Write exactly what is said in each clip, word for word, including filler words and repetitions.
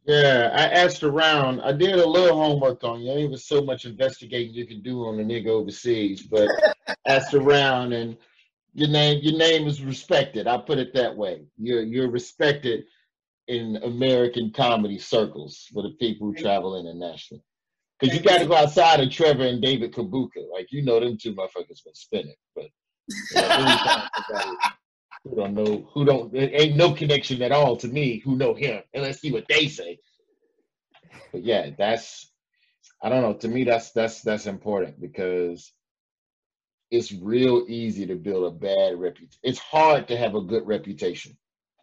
Yeah, I asked around. I did a little homework on you. Ain't even so much investigating you can do on the nigga overseas, but asked around, and your name your name is respected. I put it that way. You're you're respected in American comedy circles for the people who Thank, travel internationally. Because you thank you got to so go outside of Trevor and David Kabuka. Like, you know, them two motherfuckers been spinning. But you know, let me find somebody who don't know, who don't, there ain't no connection at all to me who know him. And let's see what they say. But yeah, that's, I don't know. To me, that's that's that's important because it's real easy to build a bad reputation. It's hard to have a good reputation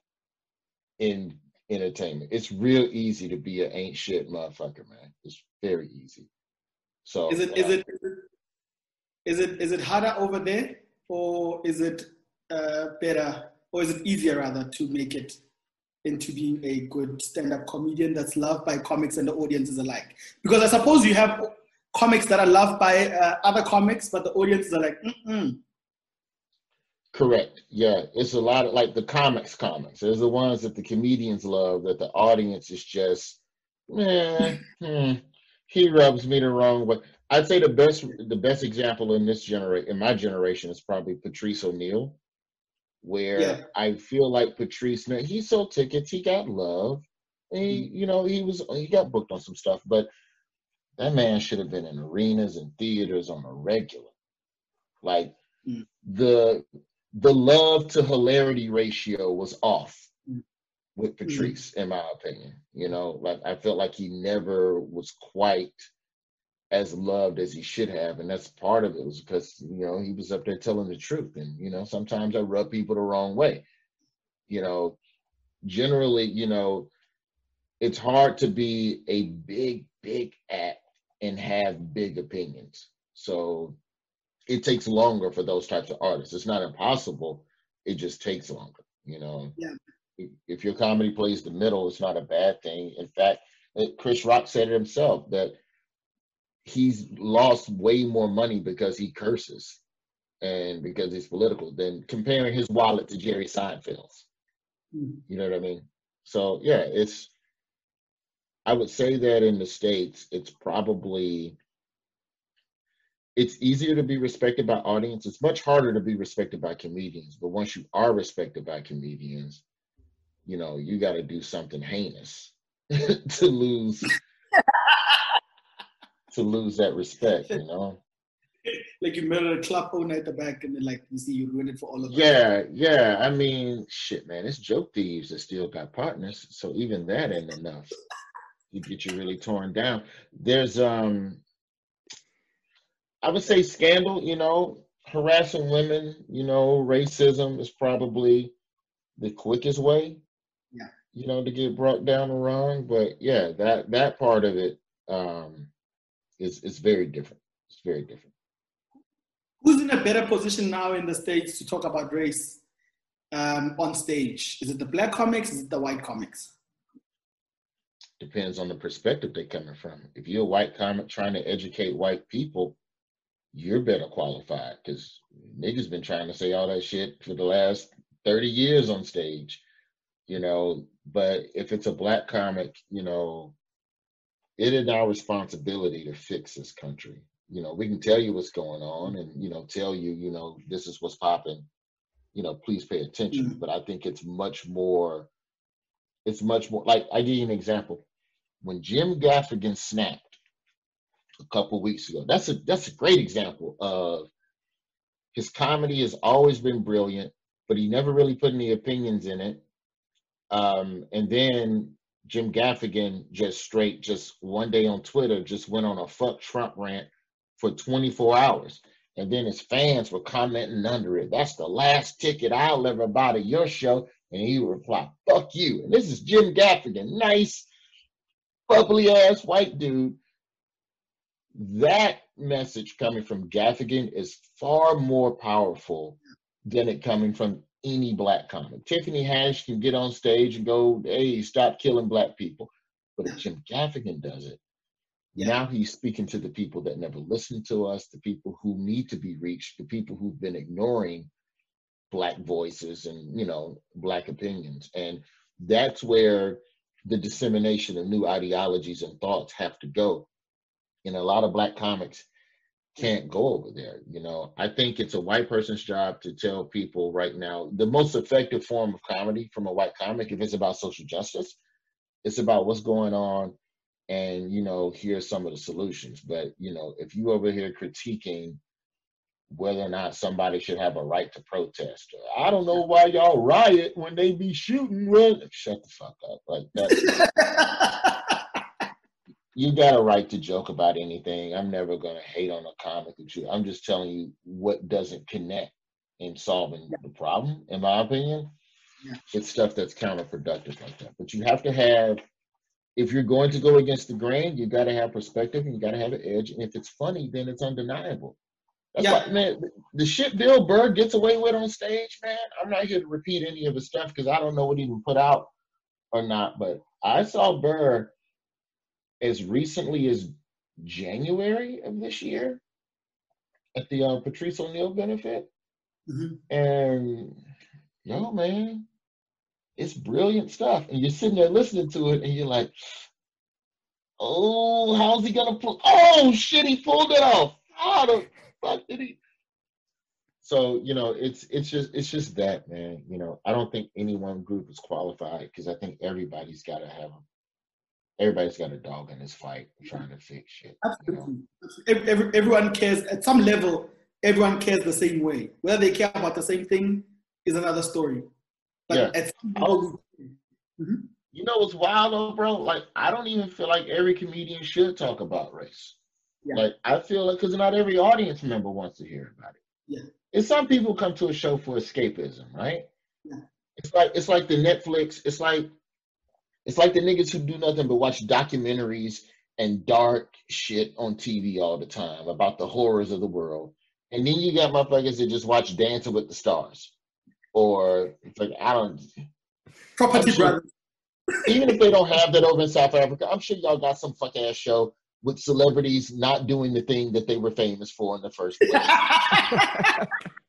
in entertainment. It's real easy to be an ain't shit motherfucker, man. It's very easy. Is So it is uh, it is it is it harder over there, or is it uh, better, or is it easier rather to make it into being a good stand-up comedian that's loved by comics and the audiences alike? Because I suppose you have comics that are loved by uh, other comics, but the audiences are like, mm-mm. correct. Yeah, it's a lot of like the comics comics. There's the ones that the comedians love that the audience is just, man, hmm, he rubs me the wrong way. I'd say the best the best example in this generation in my generation is probably Patrice O'Neill, where Yeah. I feel like Patrice, man, he sold tickets, he got love. He, you know, he was he got booked on some stuff, but that man should have been in arenas and theaters on a regular. Like Mm, the the love to hilarity ratio was off mm, with mm. Patrice, in my opinion. You know, like I felt like he never was quite as loved as he should have, and that's part of it was because you know he was up there telling the truth, and you know sometimes I rub people the wrong way. You know, generally, you know, it's hard to be a big, big act and have big opinions. So it takes longer for those types of artists. It's not impossible. It just takes longer. You know, Yeah. if your comedy plays the middle, it's not a bad thing. In fact, uh, Chris Rock said it himself that he's lost way more money because he curses and because he's political than comparing his wallet to Jerry Seinfeld's. Mm. You know what I mean? So yeah, it's I would say that in the States, it's probably it's easier to be respected by audience. It's much harder to be respected by comedians. But once you are respected by comedians, you know, you got to do something heinous to lose to lose that respect, you know? Like you murder a club owner at the back, and then like you see you ruin it for all of us. Yeah, yeah. I mean, shit, man, it's joke thieves that still got partners. So even that ain't enough to get you really torn down. There's um I would say scandal, you know, harassing women, you know, racism is probably the quickest way, Yeah. you know, to get brought down or wrong. But yeah, that that part of it um is is very different. It's very different. Who's in a better position now in the States to talk about race um, on stage? Is it the black comics? Is it the white comics? Depends on the perspective they're coming from. If you're a white comic trying to educate white people, you're better qualified because niggas been trying to say all that shit for the last thirty years on stage, you know. But if it's a black comic, you know, it is our responsibility to fix this country. You know, we can tell you what's going on and, you know, tell you, you know, this is what's popping, you know, please pay attention. Mm. But I think it's much more, it's much more like I give you an example. When Jim Gaffigan snapped a couple weeks ago, that's a that's a great example of his comedy has always been brilliant, but he never really put any opinions in it. Um, and then Jim Gaffigan just straight, just one day on Twitter, just went on a fuck Trump rant for twenty-four hours. And then his fans were commenting under it. That's the last ticket I'll ever buy to your show. And he would reply, fuck you. And this is Jim Gaffigan, nice, bubbly ass white dude. That message coming from Gaffigan is far more powerful than it coming from any black comic. Tiffany Haddish can get on stage and go, hey, stop killing black people. But if Jim Gaffigan does it, Yeah. now he's speaking to the people that never listened to us, the people who need to be reached, the people who've been ignoring black voices and, you know, black opinions. And that's where the dissemination of new ideologies and thoughts have to go. And a lot of black comics can't go over there. You know, I think it's a white person's job to tell people right now the most effective form of comedy from a white comic, if it's about social justice, it's about what's going on, and you know, here's some of the solutions. But you know, if you over here critiquing whether or not somebody should have a right to protest, or, I don't know why y'all riot when they be shooting. Well, shut the fuck up. Like that. You got a right to joke about anything. I'm never gonna hate on a comic or two. I'm just telling you what doesn't connect in solving yeah. the problem. In my opinion, yeah. it's stuff that's counterproductive like that. But you have to have, if you're going to go against the grain, you got to have perspective and you got to have an edge. And if it's funny, then it's undeniable. That's yeah. why, man, the shit Bill Burr gets away with on stage, man. I'm not here to repeat any of his stuff because I don't know what he even put out or not. But I saw Burr as recently as January of this year at the uh, Patrice O'Neal benefit. Mm-hmm. And, yo, man, it's brilliant stuff. And you're sitting there listening to it and you're like, oh, how's he going to pull? Oh, shit, he pulled it off. How the fuck did he? So, you know, it's it's just it's just that, man. You know, I don't think any one group is qualified because I think everybody's got to have a Everybody's got a dog in this fight trying to fix shit. Absolutely. You know? Every, everyone cares at some level. Everyone cares the same way. Whether they care about the same thing is another story. But yeah. at some level, mm-hmm. You know what's wild though, bro? Like I don't even feel like every comedian should talk about race. Yeah. Like I feel like because not every audience member wants to hear about it. Yeah. And some people come to a show for escapism, right? Yeah. It's like it's like the Netflix. It's like. It's like the niggas who do nothing but watch documentaries and dark shit on T V all the time about the horrors of the world. And then you got motherfuckers that just watch Dancing with the Stars. Or, it's like, I don't... Property sure, Brothers. Even if they don't have that over in South Africa, I'm sure y'all got some fuck-ass show with celebrities not doing the thing that they were famous for in the first place.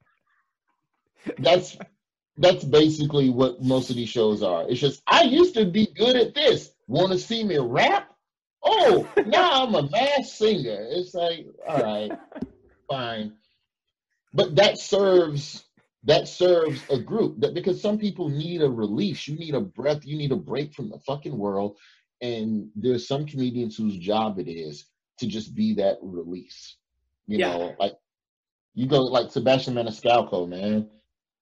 That's... That's basically what most of these shows are. It's just, I used to be good at this. Want to see me rap? Oh, now I'm a mass singer. It's like, all right, fine. But that serves that serves a group. That because some people need a release. You need a breath. You need a break from the fucking world. And there's some comedians whose job it is to just be that release. You yeah. know, like you go like Sebastian Maniscalco, man.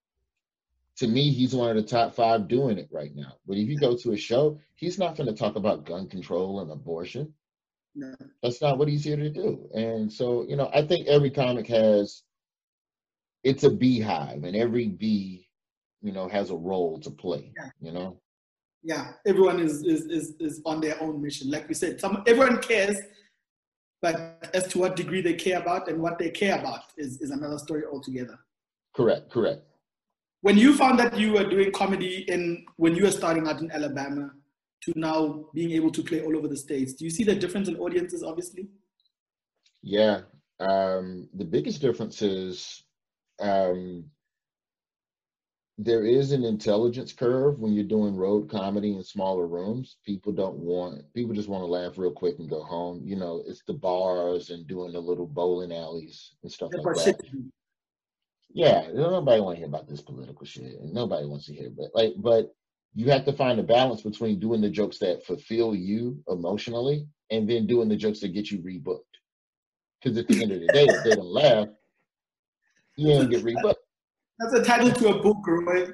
To me, he's one of the top five doing it right now. But if you go to a show, he's not going to talk about gun control and abortion. No. That's not what he's here to do. And so, you know, I think every comic has, it's a beehive, and every bee, you know, has a role to play, yeah. you know? Yeah, everyone is, is, is, is on their own mission. Like we said, some everyone cares, but as to what degree they care about and what they care about is, is another story altogether. Correct, correct. When you found that you were doing comedy in when you were starting out in Alabama to now being able to play all over the States, do you see the difference in audiences, obviously? Yeah. Um, the biggest difference is um, there is an intelligence curve when you're doing road comedy in smaller rooms. People don't want, people just want to laugh real quick and go home. You know, it's the bars and doing the little bowling alleys and stuff yeah, like that. Shit. Yeah, nobody want to hear about this political shit, and nobody wants to hear. But like, but you have to find a balance between doing the jokes that fulfill you emotionally, and then doing the jokes that get you rebooked. Because at the end of the day, if they don't laugh, you ain't get rebooked. That's a title to a book, right?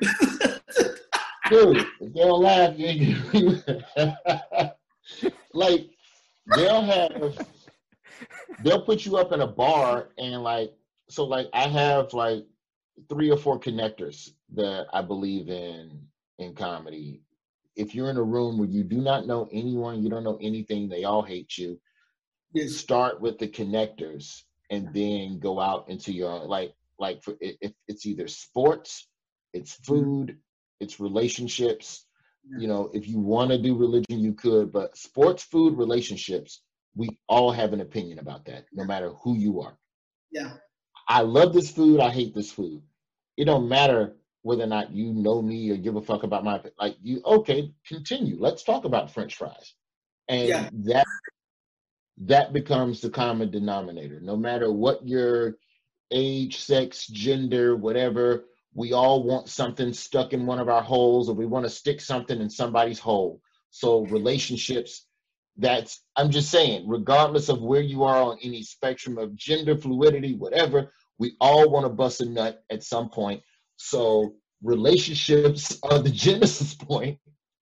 Dude, if they don't laugh, you ain't get rebooked. Like they'll have, they'll put you up in a bar and like. So, like, I have, like, three or four connectors that I believe in in comedy. If you're in a room where you do not know anyone, you don't know anything, they all hate you, yes. Start with the connectors and then go out into your, like, like for, if it's either sports, it's food, mm-hmm. it's relationships. Yeah. You know, if you want to do religion, you could, but sports, food, relationships, we all have an opinion about that, no matter who you are. Yeah. I love this food. I hate this food. It don't matter whether or not you know me or give a fuck about my, like, you, okay, continue. Let's talk about French fries. And Yeah. that that becomes the common denominator. No matter what your age, sex, gender, whatever, we all want something stuck in one of our holes, or we want to stick something in somebody's hole. So relationships, that's, I'm just saying, regardless of where you are on any spectrum of gender fluidity, whatever, we all want to bust a nut at some point. So relationships are the genesis point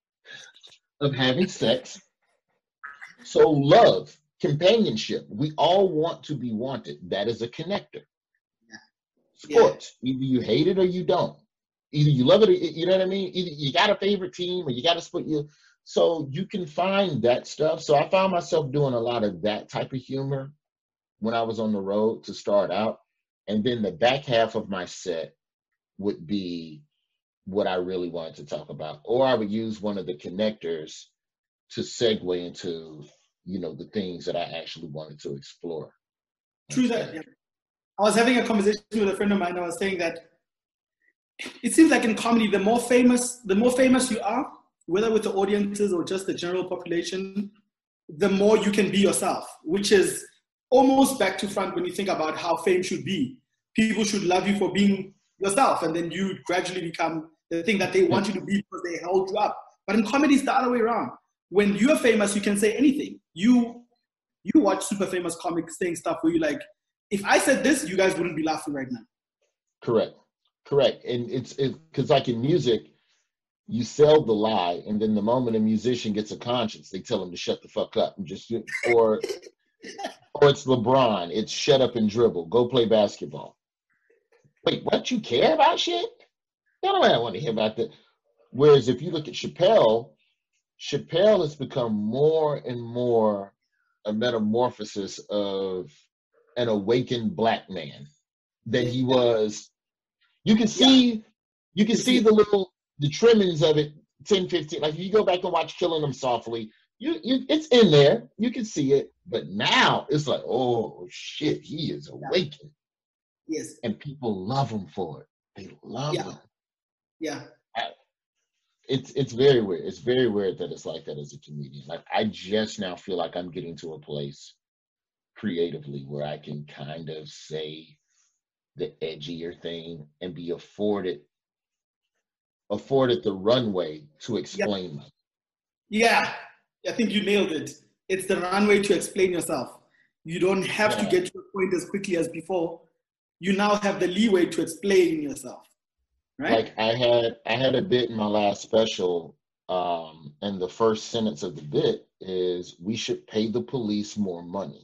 of having sex. So love, companionship, we all want to be wanted. That is a connector. Sports, yeah. Either you hate it or you don't. Either you love it or you know what I mean? Either you got a favorite team or you got to split you. So you can find that stuff. So I found myself doing a lot of that type of humor when I was on the road to start out. And then the back half of my set would be what I really wanted to talk about. Or I would use one of the connectors to segue into, you know, the things that I actually wanted to explore. True that. Yeah. I was having a conversation with a friend of mine. I was saying that it seems like in comedy, the more famous, the more famous you are, whether with the audiences or just the general population, the more you can be yourself, which is almost back to front when you think about how fame should be. People should love you for being yourself, and then you gradually become the thing that they want you to be because they held you up. But in comedy, it's the other way around. When you're famous, you can say anything. You you watch super famous comics saying stuff where you're like, if I said this, you guys wouldn't be laughing right now. Correct. Correct. And it's because like in music, you sell the lie, and then the moment a musician gets a conscience, they tell him to shut the fuck up. And just or or it's LeBron, it's shut up and dribble. Go play basketball. Wait, what? You care about shit? Nobody want to hear about that. Whereas if you look at Chappelle, Chappelle has become more and more a metamorphosis of an awakened black man than he was. You can see, yeah. you can see the little, the trimmings of it, ten, fifteen, like if you go back and watch Killing Them Softly, you, you, it's in there, you can see it, but now it's like, oh shit, he is awakened. Yes. And people love him for it. They love yeah. him. Yeah. I, it's, it's very weird. It's very weird that it's like that as a comedian. Like I just now feel like I'm getting to a place creatively where I can kind of say the edgier thing and be afforded afforded the runway to explain myself. Yeah, I think you nailed it. It's the runway to explain yourself. You don't have yeah. to get to a point as quickly as before. You now have the leeway to explain yourself. Right? Like I had I had a bit in my last special, um, and the first sentence of the bit is, we should pay the police more money.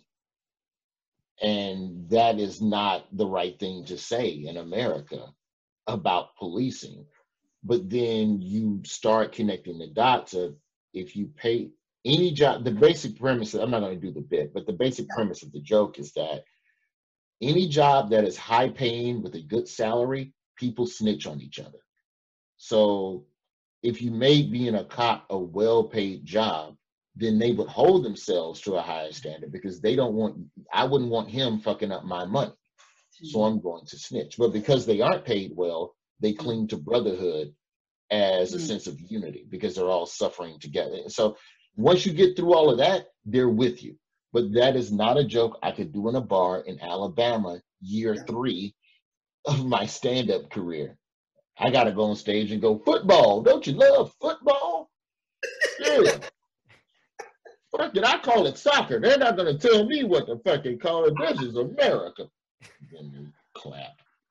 And that is not the right thing to say in America about policing. But then you start connecting the dots of, if you pay any job, the basic premise, I'm not going to do the bit, but the basic premise of the joke is that any job that is high paying with a good salary, people snitch on each other. So if you made being a cop a well-paid job, then they would hold themselves to a higher standard, because they don't want, I wouldn't want him fucking up my money. So I'm going to snitch. But because they aren't paid well, they cling to brotherhood as a sense of unity, because they're all suffering together. So once you get through all of that, they're with you. But that is not a joke I could do in a bar in Alabama, year three of my stand-up career. I got to go on stage and go, football, don't you love football? Yeah. Fuck it, I call it soccer. They're not going to tell me what the fuck they call it. This is America. Then you clap.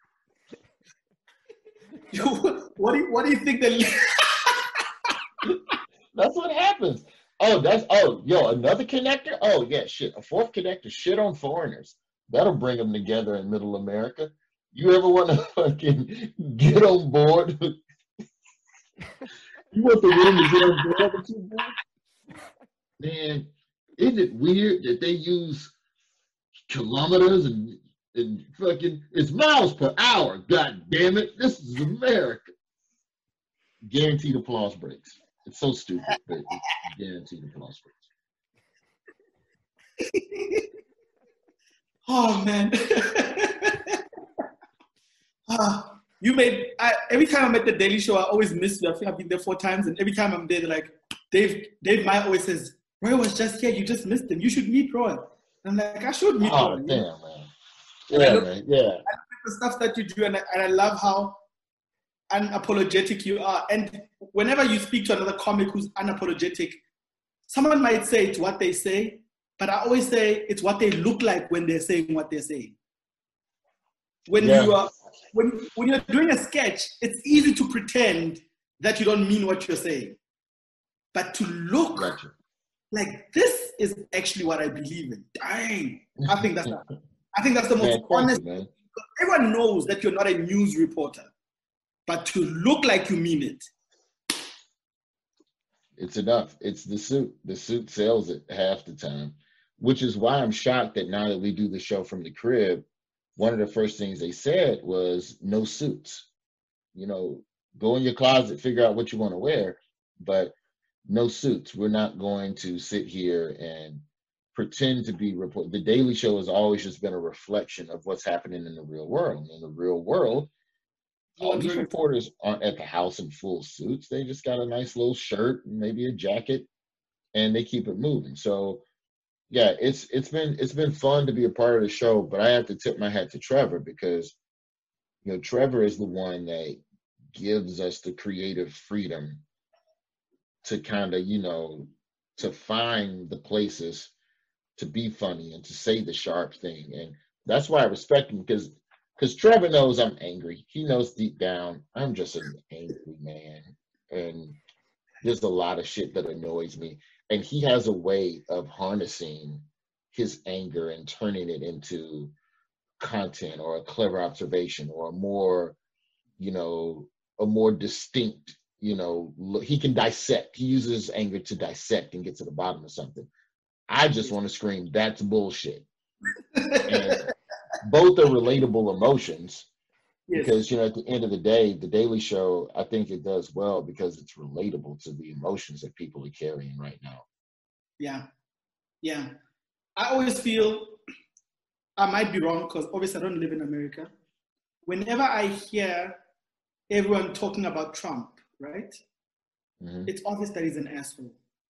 what do you, what do you think that? That's what happens. Oh, that's oh, yo, another connector. Oh yeah, shit. A fourth connector. Shit on foreigners. That'll bring them together in Middle America. You ever want to fucking get on board? You want the women to get on board with you, boy? Man, isn't it weird that they use kilometers and, and fucking, it's miles per hour, god damn it. This is America. Guaranteed applause breaks. It's so stupid, but it's guaranteed applause breaks. Oh man. ah, You made, I, every time I'm at the Daily Show, I always miss you. I think I've been there four times, and every time I'm there, they're like, Dave, Dave Meyer always says, Roy was just here, you just missed him. You should meet Roy. And I'm like, I should meet Oh, Roy. damn, You know? man. And Yeah, I look, man. Yeah. I look at the stuff that you do, and I, and I love how unapologetic you are. And whenever you speak to another comic who's unapologetic, someone might say it's what they say, but I always say it's what they look like when they're saying what they're saying. When Yeah. you are when when you're doing a sketch, it's easy to pretend that you don't mean what you're saying. But to look Gotcha. like this is actually what I believe in. Dang. I think that's I think that's the most Man, thank honest. you, man. Everyone knows that you're not a news reporter, but to look like you mean it. It's enough. It's the suit. The suit sells it half the time, which is why I'm shocked that now that we do the show from the crib, one of the first things they said was no suits. You know, go in your closet, figure out what you want to wear, but no suits. We're not going to sit here and pretend to be report. The Daily Show has always just been a reflection of what's happening in the real world. In the real world, all these reporters aren't at the house in full suits. They just got a nice little shirt and maybe a jacket, and they keep it moving. So yeah, it's it's been it's been fun to be a part of the show, but I have to tip my hat to Trevor because you know Trevor is the one that gives us the creative freedom to kind of, you know, to find the places to be funny and to say the sharp thing. And that's why I respect him because because Trevor knows I'm angry. He knows deep down I'm just an angry man. And there's a lot of shit that annoys me. And he has a way of harnessing his anger and turning it into content or a clever observation or a more, you know, a more distinct, you know, look. He can dissect. He uses his anger to dissect and get to the bottom of something. I just want to scream, that's bullshit. And both are relatable emotions. Yes. Because, you know, at the end of the day, the Daily Show, I think it does well because it's relatable to the emotions that people are carrying right now. Yeah. Yeah. I always feel, I might be wrong because obviously I don't live in America. Whenever I hear everyone talking about Trump, right? Mm-hmm. It's obvious that he's an asshole.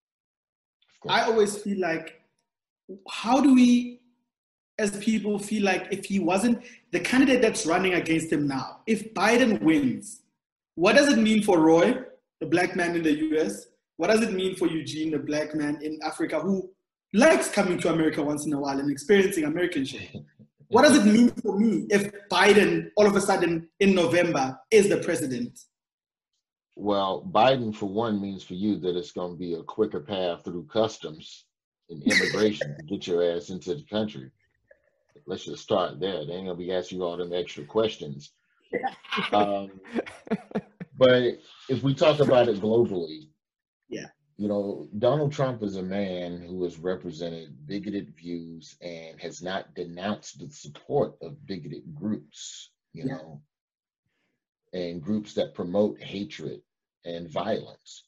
I always feel like, how do we as people feel like if he wasn't the candidate that's running against him now, if Biden wins, what does it mean for Roy, the black man in the U S? What does it mean for Eugene, the black man in Africa who likes coming to America once in a while and experiencing American shit? What does it mean for me if Biden all of a sudden in November is the president? Well, Biden, for one, means for you that it's going to be a quicker path through customs and immigration to get your ass into the country. Let's just start there. They ain't gonna be asking you all them extra questions. Um, but if we talk about it globally, yeah, you know, Donald Trump is a man who has represented bigoted views and has not denounced the support of bigoted groups, you yeah. know, and groups that promote hatred and violence.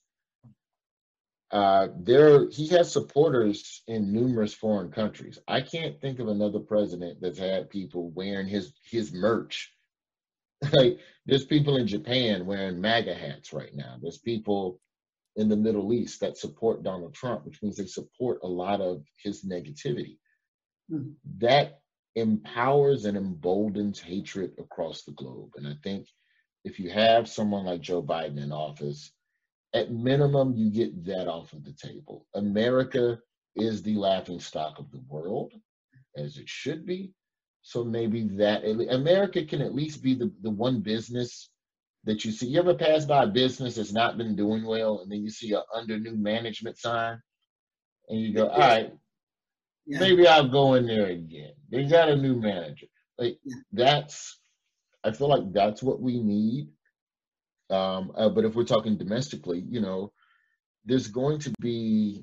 Uh, there, he has supporters in numerous foreign countries. I can't think of another president that's had people wearing his his merch. Like, there's people in Japan wearing MAGA hats right now. There's people in the Middle East that support Donald Trump, which means they support a lot of his negativity. Mm-hmm. That empowers and emboldens hatred across the globe. And I think if you have someone like Joe Biden in office, at minimum, you get that off of the table. America is the laughingstock of the world, as it should be. So maybe that America can at least be the, the one business that you see. You ever pass by a business that's not been doing well, and then you see a under new management sign, and you go, all right, yeah. maybe I'll go in there again. They got a new manager. Like yeah. that's, I feel like that's what we need. Um, uh, but if we're talking domestically, you know, there's going to be,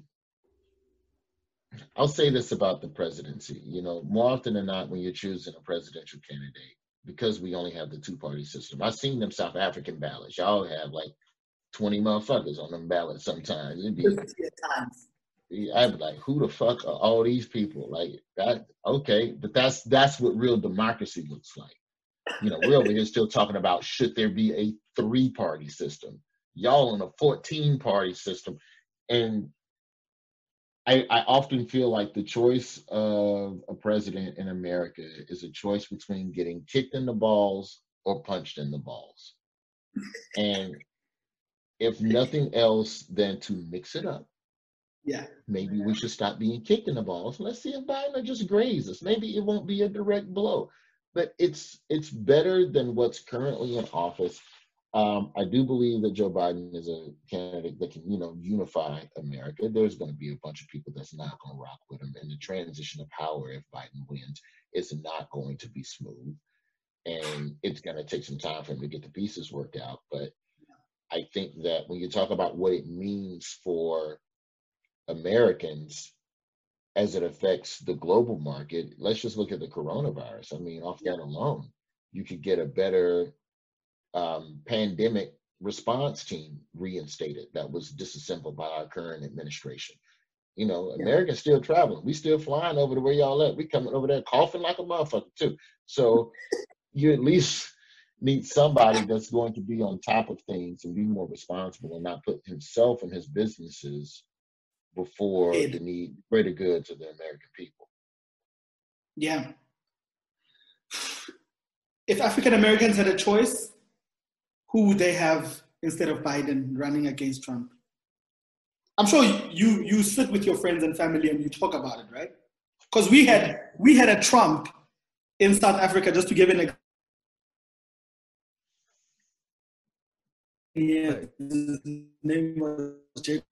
I'll say this about the presidency, you know, more often than not, when you're choosing a presidential candidate, because we only have the two-party system. I've seen them South African ballots. Y'all have like twenty motherfuckers on them ballots sometimes. It'd be, I'd be like, who the fuck are all these people? Like that, okay, but that's that's what real democracy looks like. You know, we're over here still talking about should there be a three-party system? Y'all on a fourteen-party system. And I, I often feel like the choice of a president in America is a choice between getting kicked in the balls or punched in the balls. And if nothing else than to mix it up, Yeah. maybe we should stop being kicked in the balls. Let's see if Biden will just graze us. Maybe it won't be a direct blow, but it's it's better than what's currently in office. Um, I do believe that Joe Biden is a candidate that can, you know, unify America. There's going to be a bunch of people that's not going to rock with him, and the transition of power, if Biden wins, is not going to be smooth, and it's going to take some time for him to get the pieces worked out. But I think that when you talk about what it means for Americans as it affects the global market, let's just look at the coronavirus. I mean, off that alone, you could get a better um, pandemic response team reinstated that was disassembled by our current administration. You know, Yeah. Americans still traveling. We still flying over to where y'all at. We coming over there coughing like a motherfucker too. So you at least need somebody that's going to be on top of things and be more responsible and not put himself and his businesses before Ed. the need greater good to the American people. Yeah. If African Americans had a choice, who would they have instead of Biden running against Trump? I'm sure you you sit with your friends and family and you talk about it, right? Because we had we had a Trump in South Africa, just to give an example. Yeah, his name was Jacob.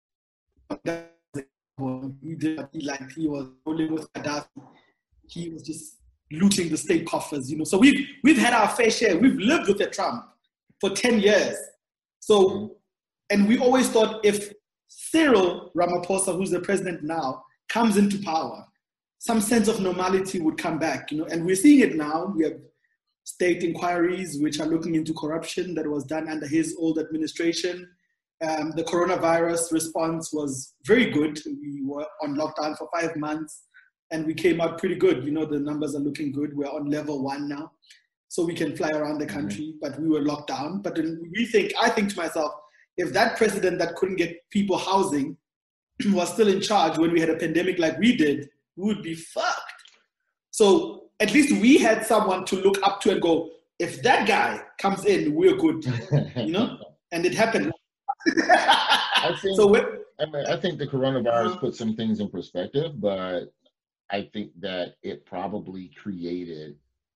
He did like he was rolling with Gaddafi. He was just looting the state coffers, you know. So we've we've had our fair share. We've lived with a Trump for ten years. So, and we always thought if Cyril Ramaphosa, who's the president now, comes into power, some sense of normality would come back, you know. And we're seeing it now. We have state inquiries which are looking into corruption that was done under his old administration. Um, the coronavirus response was very good. We were on lockdown for five months and we came out pretty good. You know, the numbers are looking good. We're on level one now. So we can fly around the country, mm-hmm. but we were locked down. But we think, I think to myself, if that president that couldn't get people housing was still in charge when we had a pandemic like we did, we would be fucked. So at least we had someone to look up to and go, if that guy comes in, we're good, you know? And it happened. I think, so I, mean, I think the coronavirus put some things in perspective, but I think that it probably created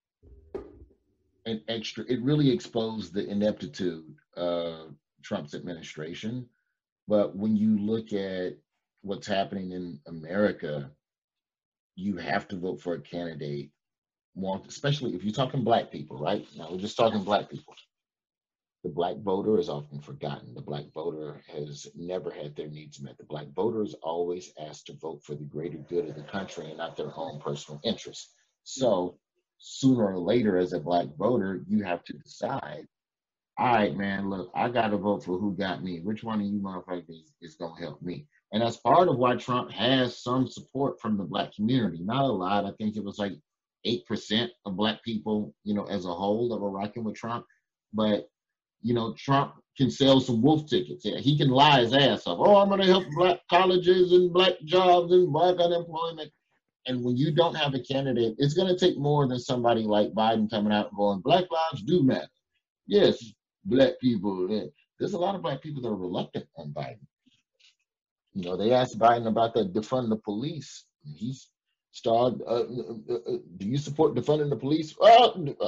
an extra, it really exposed the ineptitude of Trump's administration. But when you look at what's happening in America, you have to vote for a candidate more, especially if you're talking black people, right? Now we're just talking black people. The black voter is often forgotten. The black voter has never had their needs met. The black voter is always asked to vote for the greater good of the country and not their own personal interests. So sooner or later, as a black voter, you have to decide, all right, man, look, I got to vote for who got me. Which one of you motherfuckers is going to help me? And that's part of why Trump has some support from the black community. Not a lot. I think it was like eight percent of black people, you know, as a whole that were rocking with Trump. But, you know, Trump can sell some wolf tickets. He can lie his ass off. Oh, I'm going to help black colleges and black jobs and black unemployment. And when you don't have a candidate, it's going to take more than somebody like Biden coming out and going, Black lives do matter. Yes, black people. There's a lot of black people that are reluctant on Biden. You know, they asked Biden about the defund the police. He's started, uh, uh, uh, do you support defunding the police? Uh,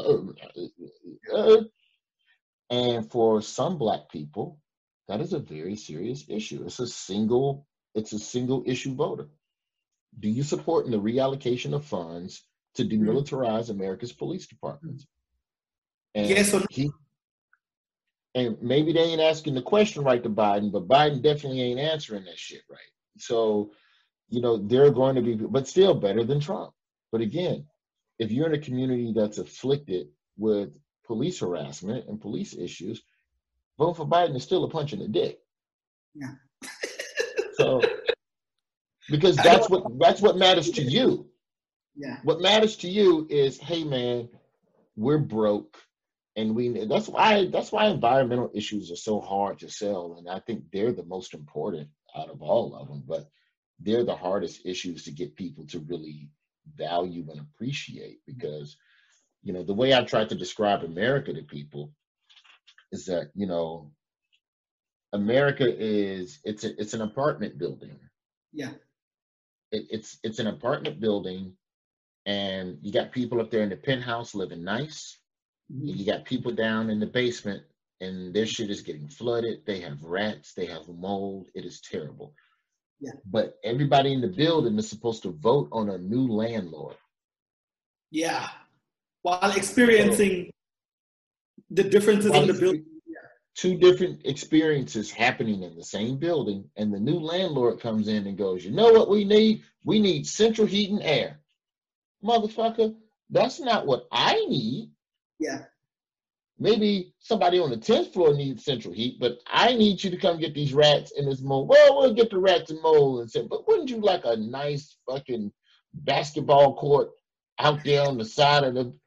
uh, uh, and for some black people, that is a very serious issue. It's a single, it's a single issue voter. Do you support in the reallocation of funds to demilitarize America's police departments? And yes or no? he, and maybe they ain't asking the question right to Biden, but Biden definitely ain't answering that shit right. So, you know, they're going to be, but still better than Trump. But again, if you're in a community that's afflicted with police harassment and police issues, vote for Biden is still a punch in the dick. Yeah. So, because that's what that's what matters to you. Yeah. What matters to you is, hey man, we're broke, and we that's why that's why environmental issues are so hard to sell, and I think they're the most important out of all of them. But they're the hardest issues to get people to really value and appreciate, because you know the way I've tried to describe America to people is that you know America is it's a, it's an apartment building. Yeah. It, it's it's an apartment building, and you got people up there in the penthouse living nice, Mhm. and you got people down in the basement, and their shit is getting flooded. They have rats, they have mold. It is terrible. Yeah. But everybody in the building is supposed to vote on a new landlord. Yeah. While experiencing the differences While in the it's building. two different experiences happening in the same building, and the new landlord comes in and goes, you know what we need? We need central heat and air. Motherfucker, that's not what I need. Yeah. Maybe somebody on the tenth floor needs central heat, but I need you to come get these rats and this mold. Well, we'll get the rats and mold and say, but wouldn't you like a nice fucking basketball court out there on the side of the...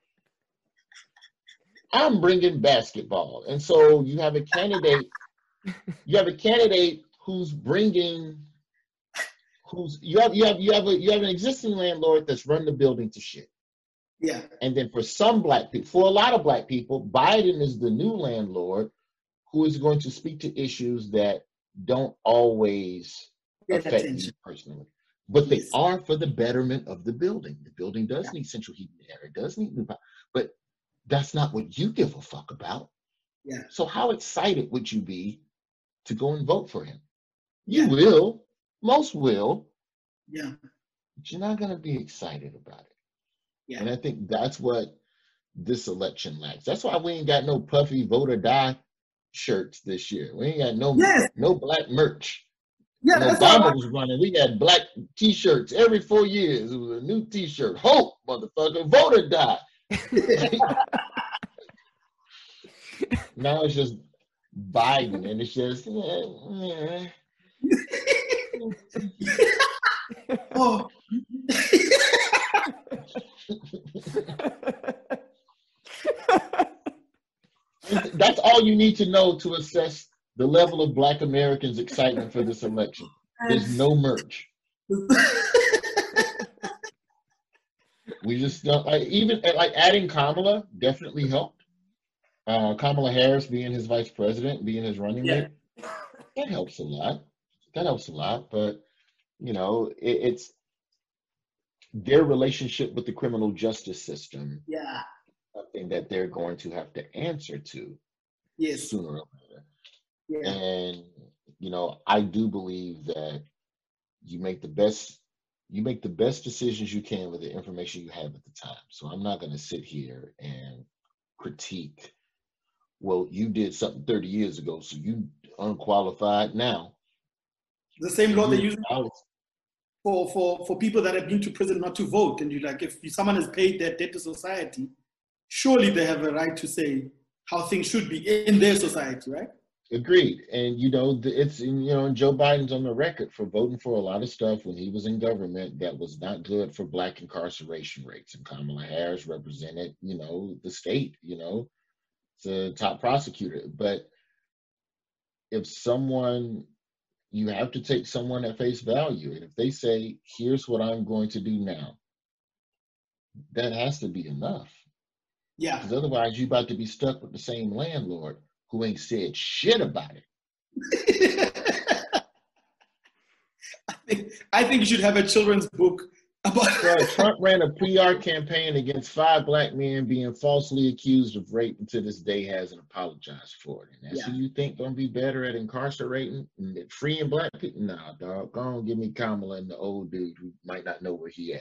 I'm bringing basketball. And so you have a candidate, you have a candidate who's bringing, who's, you have, you have, you have a, you have an existing landlord that's run the building to shit. Yeah. And then for some black people, for a lot of black people, Biden is the new landlord who is going to speak to issues that don't always Get affect attention. you personally. But Yes. they are for the betterment of the building. The building does Yeah. need central heat and air. It does need new power. But that's not what you give a fuck about. Yeah. So how excited would you be to go and vote for him? You Yeah. will. Most will. Yeah. But you're not going to be excited about it. Yeah. And I think that's what this election lacks. That's why we ain't got no puffy vote or die shirts this year. We ain't got no Yes. no black merch. Yeah. When That's all Obama right. was running, we had black t-shirts every four years. It was a new t-shirt. Hope, motherfucker, vote or die. Now it's just Biden, and it's just eh, eh. Oh. That's all you need to know to assess the level of Black Americans' excitement for this election. There's no merch. We just don't like, even like adding Kamala definitely helped. Uh, Kamala Harris being his vice president, being his running Yeah. mate, that helps a lot. That helps a lot. But you know, it, it's their relationship with the criminal justice system. Yeah. Something that they're going to have to answer to Yes. sooner or later. Yeah. And you know, I do believe that you make the best you make the best decisions you can with the information you have at the time. So I'm not going to sit here and critique, well, you did something thirty years ago, so you unqualified now. The same law they use I was- for, for, for people that have been to prison not to vote. And you like, if someone has paid their debt to society, surely they have a right to say how things should be in their society, right? Agreed. And you know, the- it's you know, and Joe Biden's on the record for voting for a lot of stuff when he was in government that was not good for Black incarceration rates. And Kamala Harris represented, you know, the state, you know, the top prosecutor. But if someone, you have to take someone at face value. And if they say, here's what I'm going to do now, that has to be enough. Yeah. Because otherwise, you're about to be stuck with the same landlord who ain't said shit about it. I think I think you should have a children's book about. Bro, Trump ran a P R campaign against five black men being falsely accused of rape, and to this day hasn't apologized for it. And that's Yeah. who you think gonna be better at incarcerating and freeing black people? Nah, dog. Go on, give me Kamala and the old dude who might not know where he at.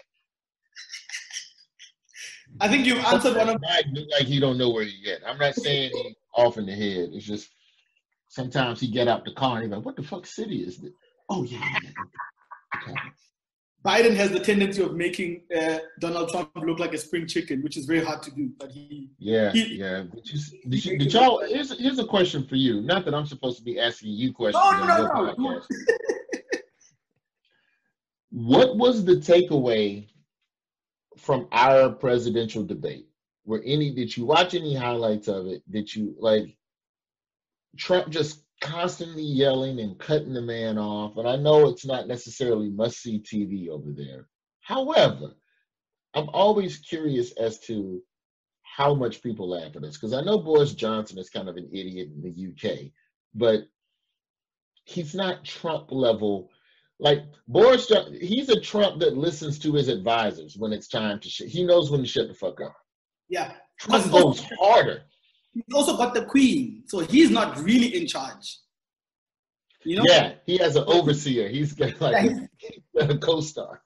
I think you answered one of. Biden look like he don't know where he at. I'm not saying he's off in the head. It's just sometimes he get out the car and he's like, "What the fuck city is this?" Oh yeah, yeah. Okay. Biden has the tendency of making uh, Donald Trump look like a spring chicken, which is very hard to do. But he, Yeah, he, yeah. Did, you, did, you, did y'all? Here's, here's a question for you. Not that I'm supposed to be asking you questions no, on no, your no, no. podcast. What was the takeaway from our presidential debate? were any, did you watch any highlights of it? Did you, like, Trump just constantly yelling and cutting the man off? And I know it's not necessarily must-see T V over there. However, I'm always curious as to how much people laugh at us, because I know Boris Johnson is kind of an idiot in the U K, but he's not Trump level. Like Boris, he's a Trump that listens to his advisors when it's time to shut. He knows when to shut the fuck up. Yeah, Trump goes also, harder. He's also got the Queen, so he's not really in charge. You know? Yeah, he has an overseer. He's got like yeah, he's, a, a co-star.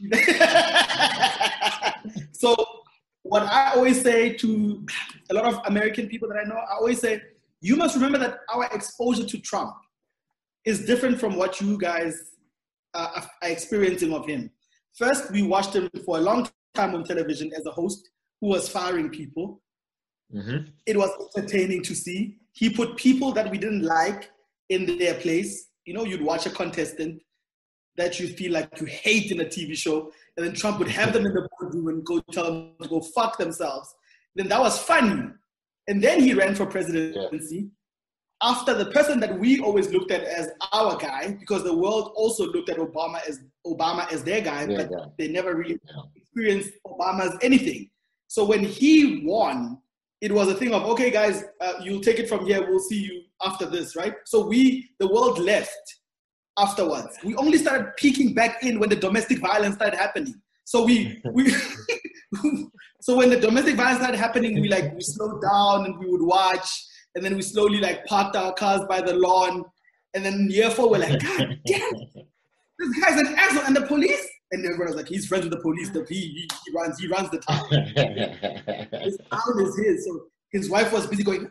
So what I always say to a lot of American people that I know, I always say, you must remember that our exposure to Trump is different from what you guys uh, are experiencing of him. First, we watched him for a long time on television as a host who was firing people. Mm-hmm. It was entertaining to see. He put people that we didn't like in their place. You know, you'd watch a contestant that you feel like you hate in a T V show, and then Trump would have them in the boardroom and go tell them to go fuck themselves. Then that was funny. And then he ran for presidency. Yeah. After the person that we always looked at as our guy, because the world also looked at Obama as Obama as their guy, yeah, but yeah. they never really yeah. experienced Obama as anything. So when he won, it was a thing of, okay, guys, uh, you'll take it from here. We'll see you after this, right? So we, the world left afterwards. We only started peeking back in when the domestic violence started happening. So we, we so when the domestic violence started happening, we like, we slowed down and we would watch. And then we slowly like parked our cars by the lawn. And then year four, we're like, God damn, this guy's an asshole. And the police? And everyone was like, he's friends with the police. The, he, he, he runs, he runs the town. His town is his. So his wife was busy going,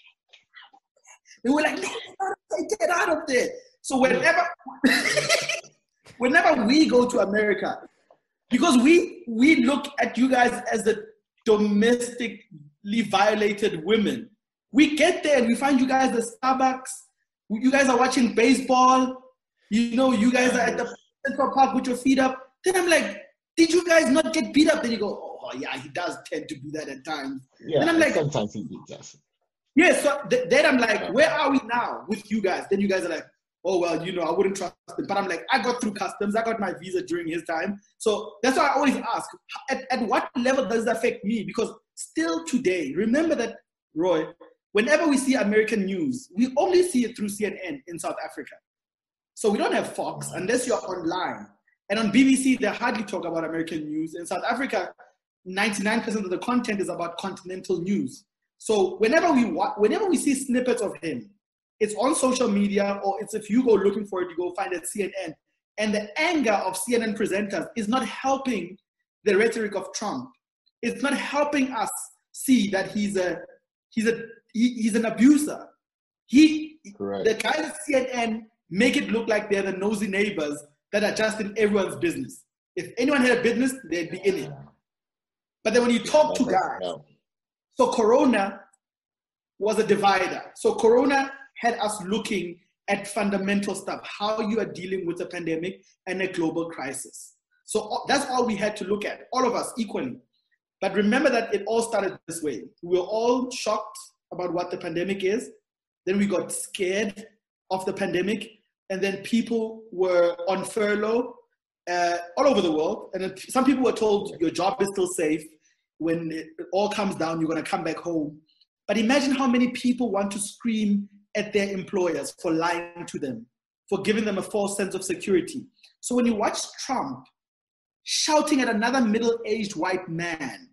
they were like, get out of there. So whenever, whenever we go to America, because we we look at you guys as the domestically violated women, we get there and we find you guys at Starbucks. You guys are watching baseball. You know, you guys are at the Central Park with your feet up. Then I'm like, did you guys not get beat up? Then you go, oh yeah, he does tend to do that at times. Yeah, and I'm like, sometimes he beats us. Yeah, so th- then I'm like, where are we now with you guys? Then you guys are like, oh, well, you know, I wouldn't trust him. But I'm like, I got through customs. I got my visa during his time. So that's why I always ask, at, at what level does it affect me? Because still today, remember that, Roy, whenever we see American news, we only see it through C N N in South Africa. So we don't have Fox unless you're online. And on B B C, they hardly talk about American news. In South Africa, ninety-nine percent of the content is about continental news. So whenever we whenever we see snippets of him, it's on social media, or it's if you go looking for it, you go find it at C N N. And the anger of C N N presenters is not helping the rhetoric of Trump. It's not helping us see that he's a he's a he, he's an abuser. He Correct. The guys at C N N make it look like they're the nosy neighbors that are just in everyone's business. If anyone had a business, they'd be in it. But then when you talk to guys, so Corona was a divider. So Corona had us looking at fundamental stuff, how you are dealing with a pandemic and a global crisis. So that's all we had to look at, all of us equally. But remember that it all started this way. We were all shocked about what the pandemic is. Then we got scared of the pandemic. And then people were on furlough uh, all over the world. And then some people were told your job is still safe. When it all comes down, you're going to come back home. But imagine how many people want to scream at their employers for lying to them, for giving them a false sense of security. So when you watch Trump shouting at another middle-aged white man,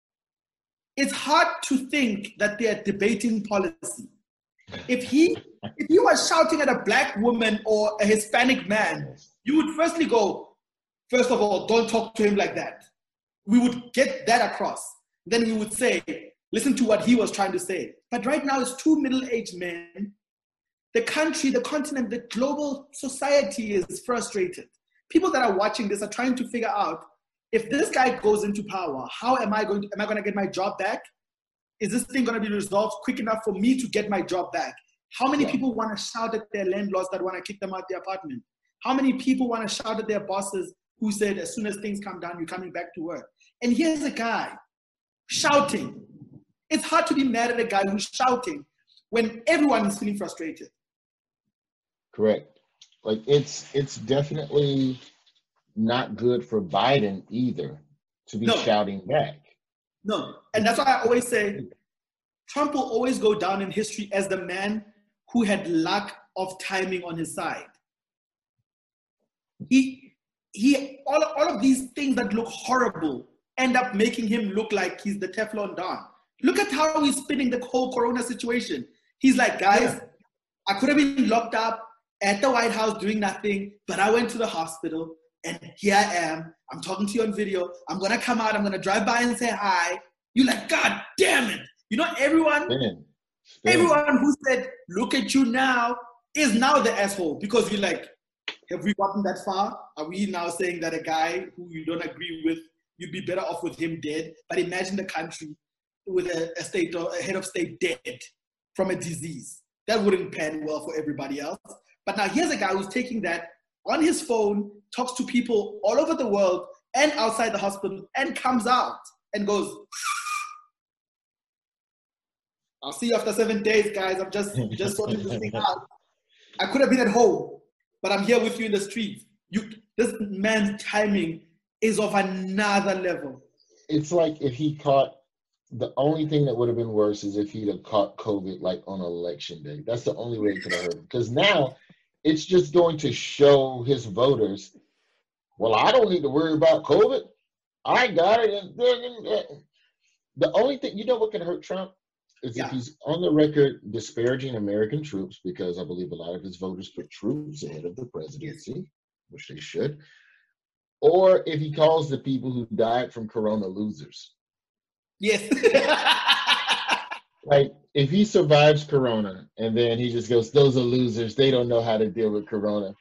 it's hard to think that they're debating policy. If he if he was shouting at a black woman or a Hispanic man, you would firstly go, first of all, don't talk to him like that. We would get that across. Then we would say, listen to what he was trying to say. But right now, it's two middle-aged men. The country, the continent, the global society is frustrated. People that are watching this are trying to figure out, if this guy goes into power, how am I going to, am I going to get my job back? Is this thing going to be resolved quick enough for me to get my job back? How many yeah. people want to shout at their landlords that want to kick them out their apartment? How many people want to shout at their bosses who said, as soon as things come down, you're coming back to work? And here's a guy shouting. It's hard to be mad at a guy who's shouting when everyone is feeling frustrated. Correct. Like it's it's definitely not good for Biden either to be No. shouting back. No. And that's why I always say Trump will always go down in history as the man who had lack of timing on his side. He, he, all, all of these things that look horrible end up making him look like he's the Teflon Don. Look at how he's spinning the whole Corona situation. He's like, guys, yeah. I could have been locked up at the White House doing nothing, but I went to the hospital and here I am. I'm talking to you on video. I'm going to come out. I'm going to drive by and say hi. You're like, God damn it. You know, everyone, Spin. Spin. everyone who said, look at you now, is now the asshole because you're like, have we gotten that far? Are we now saying that a guy who you don't agree with, you'd be better off with him dead? But imagine the country with a, a state or a head of state dead from a disease. That wouldn't pan well for everybody else. But now here's a guy who's taking that on his phone, talks to people all over the world and outside the hospital and comes out and goes, I'll see you after seven days, guys. I'm just, just sorting this thing out. I could have been at home, but I'm here with you in the streets. You, this man's timing is of another level. It's like if he caught, the only thing that would have been worse is if he'd have caught COVID like on election day. That's the only way it could have hurt him. Because now it's just going to show his voters, well, I don't need to worry about COVID. I got it. And the only thing, you know what can hurt Trump? Is yeah. if he's on the record disparaging American troops, because I believe a lot of his voters put troops ahead of the presidency, which they should, or if he calls the people who died from Corona losers. Yes. Like, if he survives Corona and then he just goes, those are losers, they don't know how to deal with Corona.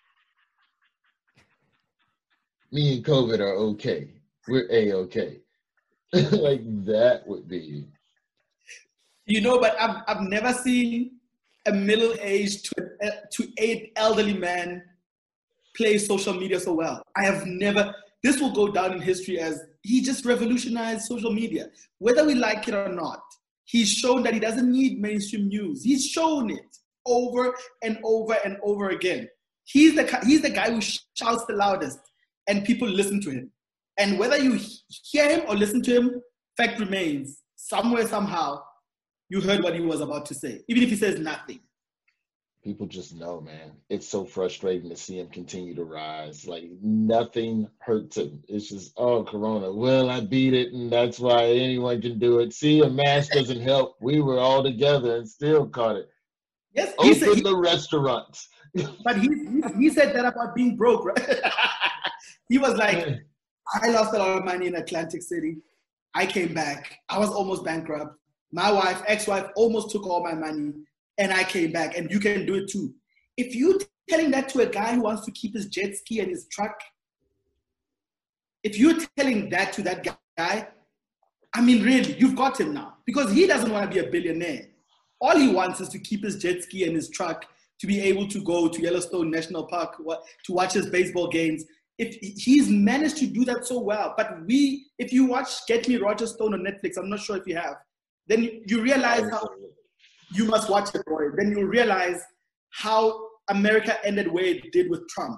Me and COVID are okay. We're A-okay. Like, that would be... You know, but I've, I've never seen a middle-aged to, uh, to an elderly man play social media so well. I have never, this will go down in history as he just revolutionized social media. Whether we like it or not, he's shown that he doesn't need mainstream news. He's shown it over and over and over again. He's the, he's the guy who shouts the loudest and people listen to him. And whether you hear him or listen to him, fact remains, somewhere, somehow, you heard what he was about to say, even if he says nothing. People just know, man. It's so frustrating to see him continue to rise. Like, nothing hurts him. It's just, oh, Corona. Well, I beat it, and that's why anyone can do it. See, a mask doesn't help. We were all together and still caught it. Yes, Open said, he, the restaurants. But he, he, he said that about being broke, right? He was like, I lost a lot of money in Atlantic City. I came back. I was almost bankrupt. My wife, ex-wife, almost took all my money, and I came back, and you can do it too. If you're telling that to a guy who wants to keep his jet ski and his truck, if you're telling that to that guy, I mean, really, you've got him now. Because he doesn't want to be a billionaire. All he wants is to keep his jet ski and his truck, to be able to go to Yellowstone National Park to watch his baseball games. If he's managed to do that so well, but we, if you watch Get Me Roger Stone on Netflix, I'm not sure if you have, then you realize how, you must watch it, Roy. Then you realize how America ended where it did with Trump.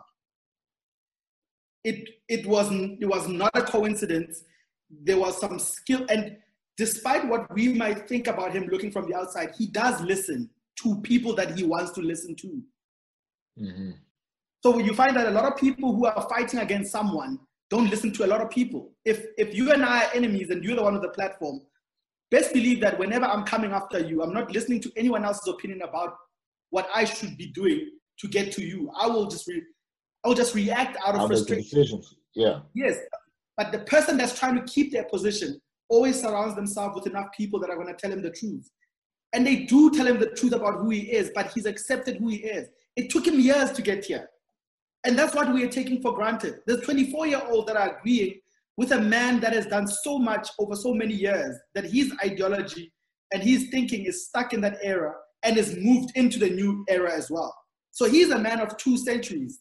It it was it was not a coincidence. There was some skill, and despite what we might think about him looking from the outside, he does listen to people that he wants to listen to. Mm-hmm. So you find that a lot of people who are fighting against someone don't listen to a lot of people. If if you and I are enemies and you're the one with the platform, best believe that whenever I'm coming after you, I'm not listening to anyone else's opinion about what I should be doing to get to you. I will just re- I will just react out of I'll frustration. Make the decisions. Yeah. Yes, but the person that's trying to keep their position always surrounds themselves with enough people that are going to tell him the truth. And they do tell him the truth about who he is, but he's accepted who he is. It took him years to get here. And that's what we are taking for granted. There's twenty-four-year-olds that are agreeing with a man that has done so much over so many years, that his ideology and his thinking is stuck in that era and is moved into the new era as well. So he's a man of two centuries.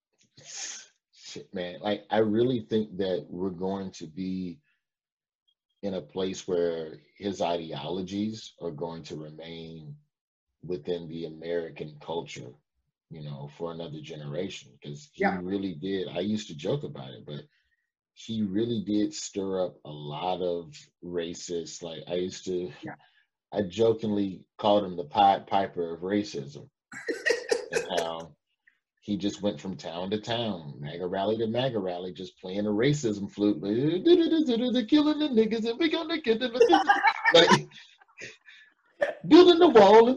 Shit, man. Like, I really think that we're going to be in a place where his ideologies are going to remain within the American culture, you know, for another generation. Because he Yeah. really did. I used to joke about it, but he really did stir up a lot of racist. Like I used to, Yeah. I jokingly called him the Pied Piper of racism, and how he just went from town to town, MAGA rally to MAGA rally, just playing a racism flute. They're killing the niggas and we gonna get them. Like building the wall.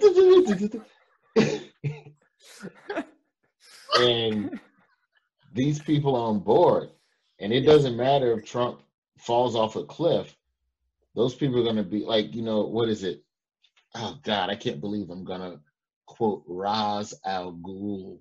And these people are on board. And it doesn't matter if Trump falls off a cliff. Those people are going to be like, you know, what is it? Oh, God, I can't believe I'm going to quote Ra's al Ghul.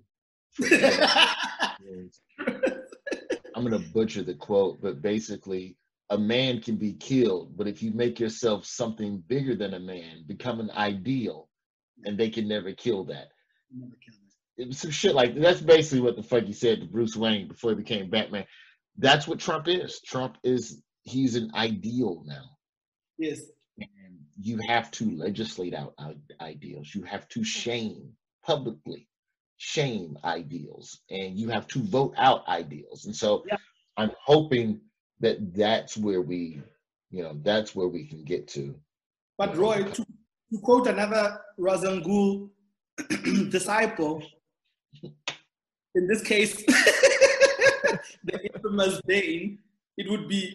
I'm going to butcher the quote, but basically, a man can be killed, but if you make yourself something bigger than a man, become an ideal, and they can never kill that. Never kill It was some shit like that's basically what the fuck he said to Bruce Wayne before he became Batman. That's what Trump is. Trump is he's an ideal now. Yes. And you have to legislate out ideals. You have to shame publicly, shame ideals, and you have to vote out ideals. And so Yeah. I'm hoping that that's where we, you know, that's where we can get to. But Roy, to, to quote another Ra's al Ghul disciple, in this case, the infamous Bane, it would be,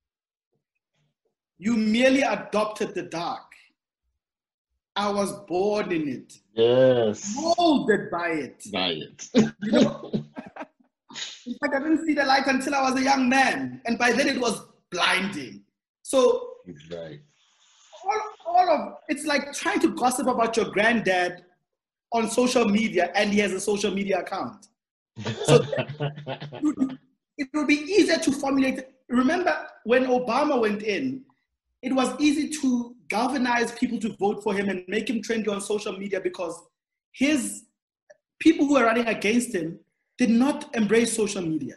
you merely adopted the dark. I was born in it. Yes. Molded by it. By it. You know? In fact, I didn't see the light until I was a young man. And by then it was blinding. So right. all, all of it's like trying to gossip about your granddad on social media, and he has a social media account. So it would be easier to formulate. Remember when Obama went in, it was easy to galvanize people to vote for him and make him trendy on social media because his people who were running against him did not embrace social media.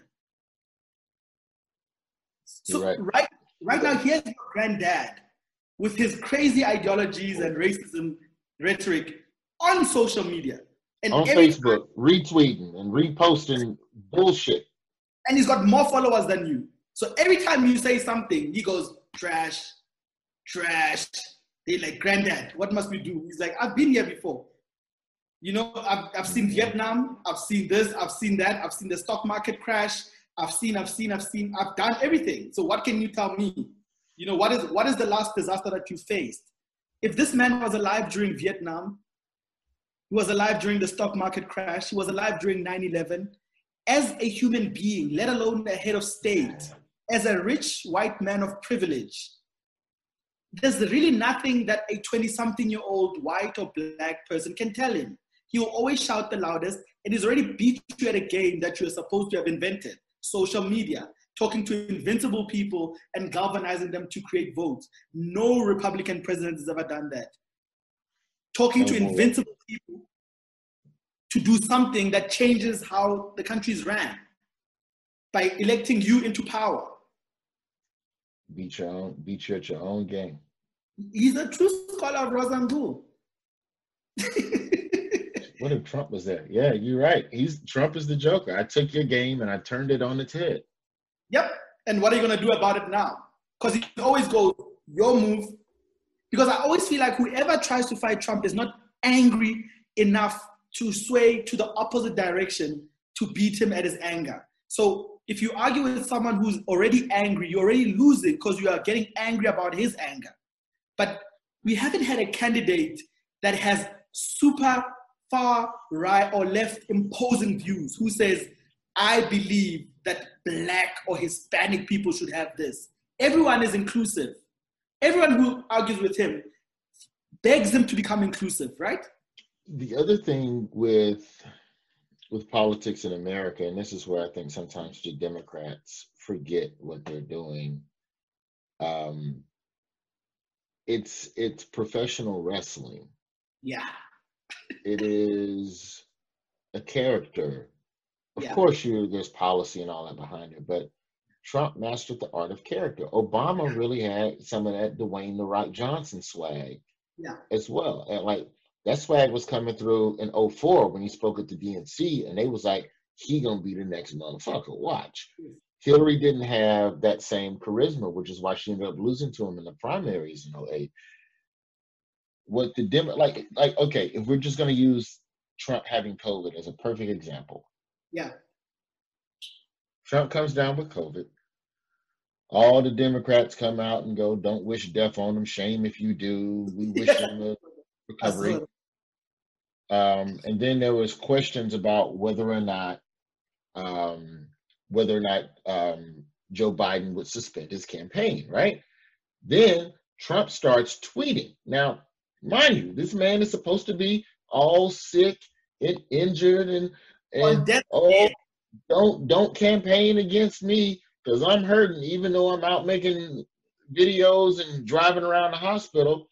So right. right, right now, here's your granddad with his crazy ideologies and racism rhetoric on social media. And on Facebook, time, retweeting and reposting bullshit. And he's got more followers than you. So every time you say something, he goes, trash, trash. They're like, granddad, what must we do? He's like, I've been here before. You know, I've, I've seen Vietnam, I've seen this, I've seen that, I've seen the stock market crash, I've seen, I've seen, I've seen, I've done everything. So what can you tell me? You know, what is what is the last disaster that you faced? If this man was alive during Vietnam, he was alive during the stock market crash, he was alive during nine eleven, as a human being, let alone a head of state, as a rich white man of privilege, there's really nothing that a twenty-something-year-old white or black person can tell him. He will always shout the loudest, and he's already beat you at a game that you're supposed to have invented, social media, talking to invincible people and galvanizing them to create votes. No Republican president has ever done that. Talking to invincible people to do something that changes how the country's ran by electing you into power. Beat your own, beat you at your own game. He's a true scholar of Ra's al Ghul. What if Trump was there? Yeah, you're right. He's Trump is the Joker. I took your game and I turned it on its head. Yep. And what are you going to do about it now? Because he always goes, your move. Because I always feel like whoever tries to fight Trump is not angry enough to sway to the opposite direction to beat him at his anger. So if you argue with someone who's already angry, you're already losing because you are getting angry about his anger. But we haven't had a candidate that has super far right or left imposing views who says, I believe that black or Hispanic people should have this. Everyone is inclusive. Everyone who argues with him begs him to become inclusive, right? The other thing with with politics in America, and this is where I think sometimes the Democrats forget what they're doing. Um, it's it's professional wrestling. Yeah. It is a character. Of yeah. course, you there's policy and all that behind it, but Trump mastered the art of character. Obama really had some of that Dwayne The Rock Johnson swag Yeah. as well. And like that swag was coming through in oh four when he spoke at the D N C, and they was like, he gonna be the next motherfucker. Watch. Hillary didn't have that same charisma, which is why she ended up losing to him in the primaries in oh eight. What the Dem like like okay, if we're just gonna use Trump having COVID as a perfect example. Yeah. Trump comes down with COVID. All the Democrats come out and go, don't wish death on him. Shame if you do. We wish him a recovery. Um, and then there was questions about whether or not um, whether or not um, Joe Biden would suspend his campaign, right? Then Trump starts tweeting. Now, mind you, this man is supposed to be all sick and injured and, and oh, don't don't campaign against me because I'm hurting, even though I'm out making videos and driving around the hospital.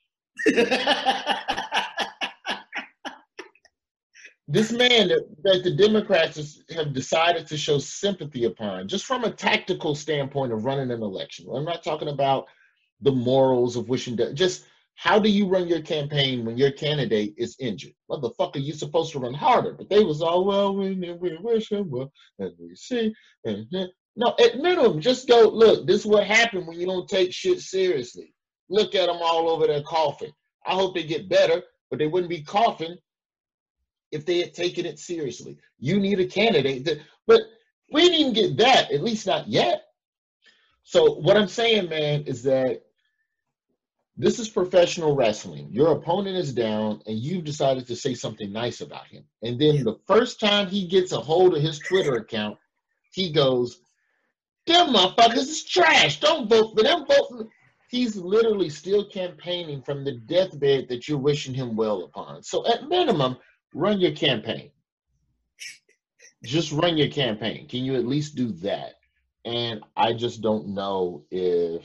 This man that, that the Democrats have decided to show sympathy upon, just from a tactical standpoint of running an election. I'm not talking about the morals of wishing death. Just how do you run your campaign when your candidate is injured? Motherfucker, you supposed to run harder. But they was all, well, we, we wish him well, and we see. And, no, at minimum, just go, look, this is what happened when you don't take shit seriously. Look at them all over there coughing. I hope they get better, but they wouldn't be coughing if they had taken it seriously. You need a candidate that, but we didn't even get that, at least not yet. So what I'm saying, man, is that this is professional wrestling. Your opponent is down and you've decided to say something nice about him. And then the first time he gets a hold of his Twitter account, he goes, them motherfuckers is trash. Don't vote for them. Vote for them. He's literally still campaigning from the deathbed that you're wishing him well upon. So at minimum, run your campaign. Just run your campaign. Can you at least do that? And I just don't know if,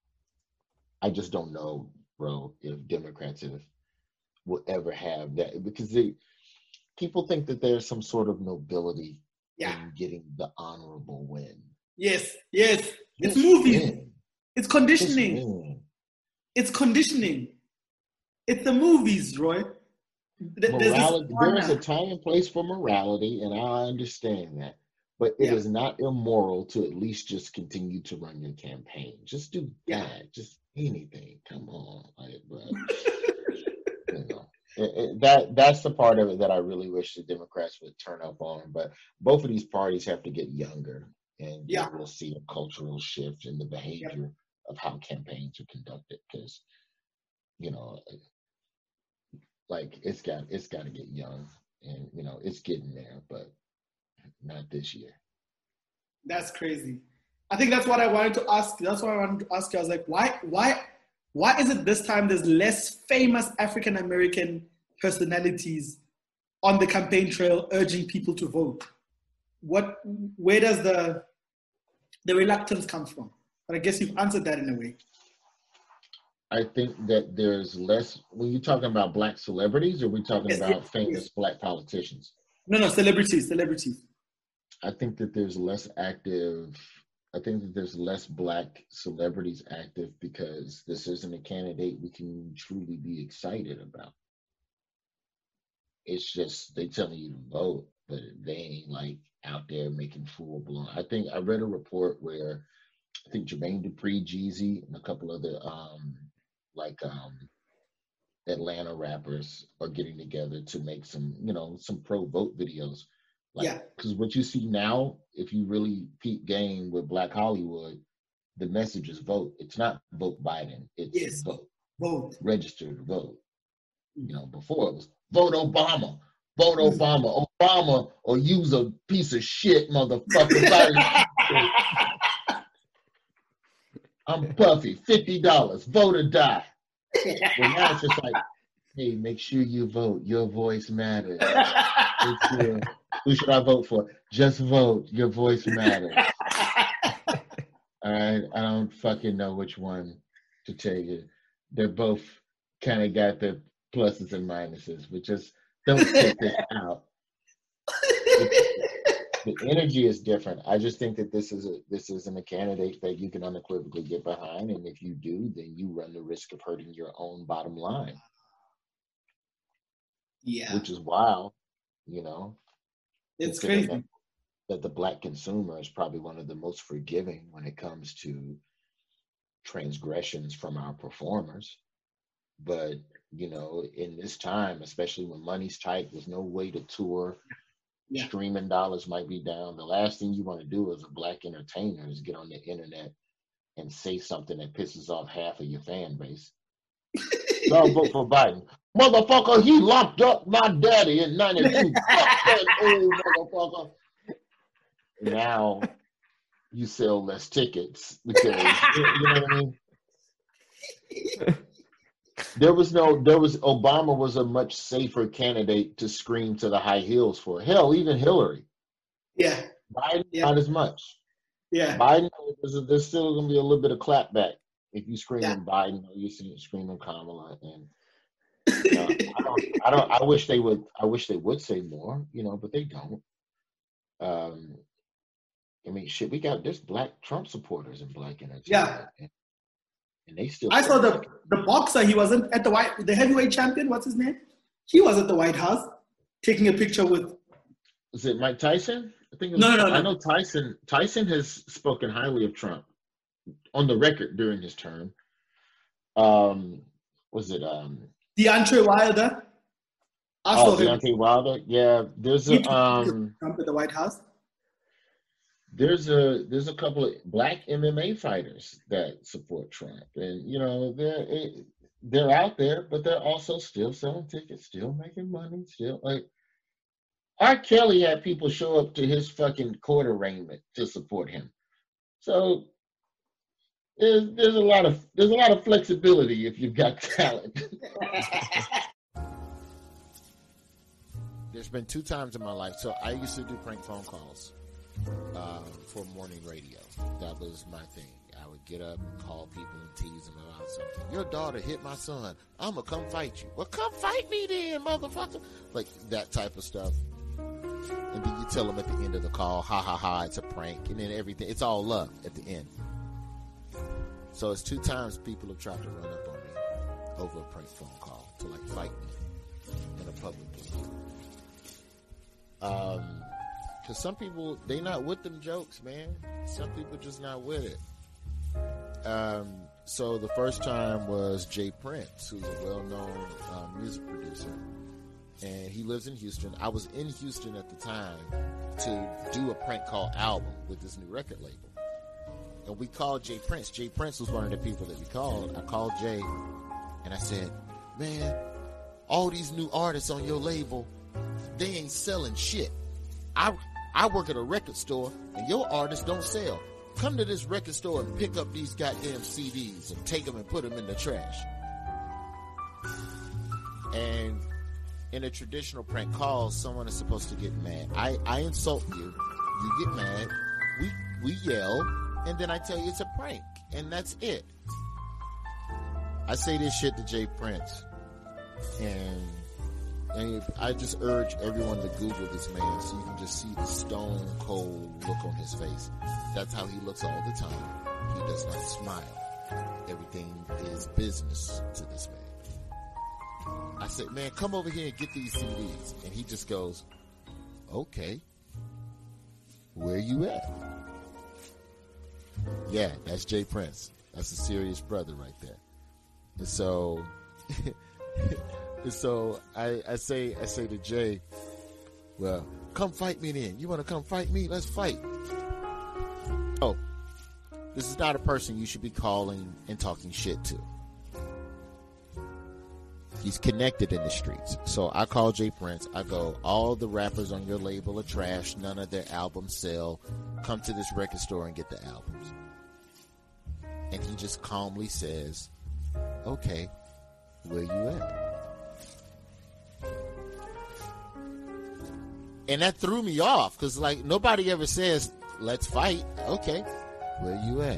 I just don't know, bro, if Democrats have, will ever have that. Because they, people think that there's some sort of nobility yeah. in getting the honorable win. Yes, yes. Just it's movies. Win. It's conditioning. It's conditioning. It's the movies, Roy. Morality, there is a time and place for morality, and I understand that. But it yeah. is not immoral to at least just continue to run your campaign. Just do yeah. that. Just anything. Come on. Like, but, you know, it, it, that that's the part of it that I really wish the Democrats would turn up on. But both of these parties have to get younger, and yeah. we'll see a cultural shift in the behavior yeah. of how campaigns are conducted. Because, you know, like it's got it's got to get young, and you know it's getting there, but not this year. That's crazy. I think that's what I wanted to ask. That's what I wanted to ask you. I was like, why, why, why is it this time there's less famous African American personalities on the campaign trail urging people to vote? What, where does the the reluctance come from? But I guess you've answered that in a way. I think that there's less, when you're talking about black celebrities, or are we talking yes, about yes, famous yes. black politicians? No, no, celebrities, celebrities. I think that there's less active, I think that there's less black celebrities active because this isn't a candidate we can truly be excited about. It's just, they telling you to vote, but they ain't like out there making full blown. I think I read a report where I think Jermaine Dupri, Jeezy, and a couple other um, like um, Atlanta rappers are getting together to make some, you know, some pro vote videos. Like, yeah. Because what you see now, if you really peep game with Black Hollywood, the message is vote. It's not vote Biden. It's yes. vote. Vote. Register to vote. You know, before it was vote Obama. Vote Obama. Obama or use a piece of shit, motherfucker. I'm Puffy, fifty dollars, vote or die. Well, now it's just like, hey, make sure you vote. Your voice matters. Sure. Who should I vote for? Just vote. Your voice matters. All right, I don't fucking know which one to tell you. They're both kind of got their pluses and minuses, but just don't take this out. It's, The energy is different. I just think that this is a this isn't a candidate that you can unequivocally get behind, and if you do, then you run the risk of hurting your own bottom line. Yeah, which is wild, you know. it's Considering crazy. that, that the black consumer is probably one of the most forgiving when it comes to transgressions from our performers. But you know, in this time, especially when money's tight, there's no way to tour. Yeah. Streaming dollars might be down. The last thing you want to do as a black entertainer is get on the internet and say something that pisses off half of your fan base. Y'all vote for Biden. Motherfucker, he locked up my daddy in ninety-two. Fuck that old motherfucker. Now you sell less tickets because, you know what I mean? There was no, there was, Obama was a much safer candidate to scream to the high heels for. Hell, even Hillary. Yeah. Biden, Yeah. not as much. Yeah. Biden, there's, there's still going to be a little bit of clapback if you scream Yeah. Biden or you screaming Kamala. And you know, I don't, I don't, I wish they would, I wish they would say more, you know, but they don't. Um, I mean, shit, we got there's black Trump supporters and black entertainment. Yeah. And, and they still. I saw the the boxer. He wasn't at the white the heavyweight champion. What's his name? He was at the White House taking a picture with. Is it Mike Tyson? I think. It was, No, no, no, I no. know Tyson. Tyson has spoken highly of Trump on the record during his term. Um, was it um Deontay Wilder. I oh saw him. Deontay Wilder? Yeah, there's He a took um Trump at the White House. there's a there's a couple of black M M A fighters that support Trump, and you know they're it, they're out there, but they're also still selling tickets, still making money, still like. R. Kelly had people show up to his fucking court arraignment to support him, so there's there's a lot of there's a lot of flexibility if you've got talent. There's been two times in my life. So I used to do prank phone calls um, for morning radio. That was my thing. I would get up and call people and tease them about something. Your daughter hit my son. I'm going to come fight you. Well, come fight me then, motherfucker. Like that type of stuff. And then you tell them at the end of the call, ha, ha, ha, it's a prank. And then everything, it's all love at the end. So it's two times people have tried to run up on me over a prank phone call to like fight me in a public place. Um, cause some people, they not with them jokes, man. Some people just not with it. Um, so the first time was Jay Prince, who's a well-known um, music producer, and he lives in Houston. I was in Houston at the time to do a prank call album with this new record label. And we called Jay Prince. Jay Prince was one of the people that we called. I called Jay and I said, man, all these new artists on your label, they ain't selling shit. I I work at a record store and your artists don't sell. Come to this record store and pick up these goddamn C Ds and take them and put them in the trash. And in a traditional prank call, someone is supposed to get mad. I, I insult you. You get mad. We we yell. And then I tell you it's a prank. And that's it. I say this shit to Jay Prince. And, and I just urge everyone to Google this man so you can just see the stone cold look on his face. That's how he looks all the time. He does not smile. Everything is business to this man. I said, man, come over here and get these C Ds. And he just goes, okay. Where you at? Yeah, that's Jay Prince. That's a serious brother right there. And so, and so I, I say, I say to Jay, well, come fight me then. You want to come fight me? Let's fight. Oh, this is not a person you should be calling and talking shit to. He's connected in the streets. So I call Jay Prince. I go, all the rappers on your label are trash. None of their albums sell. Come to this record store and get the albums. And he just calmly says, okay, where you at? And that threw me off because, like, nobody ever says, let's fight. Okay, where you at?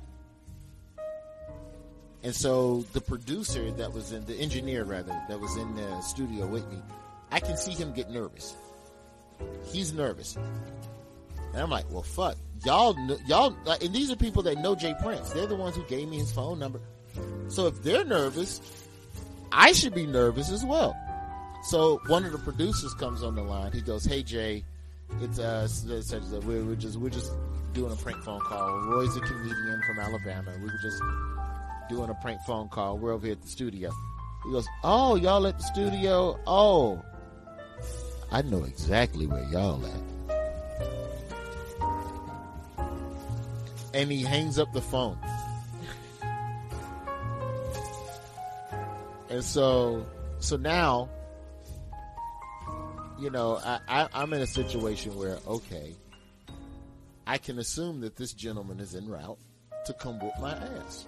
And so the producer that was in, the engineer rather, that was in the studio with me, I can see him get nervous. He's nervous. And I'm like, well, fuck. Y'all, kn- y'all, like, and these are people that know Jay Prince. They're the ones who gave me his phone number. So if they're nervous, I should be nervous as well. So one of the producers comes on the line. He goes, "Hey Jay, it's uh, we're, we're just we're just doing a prank phone call. Roy's a comedian from Alabama. We were just doing a prank phone call. We're over here at the studio." He goes, "Oh, y'all at the studio? Oh, I know exactly where y'all at." And he hangs up the phone. And so, so now, you know, I, I, I'm in a situation where, okay, I can assume that this gentleman is en route to come whoop my ass.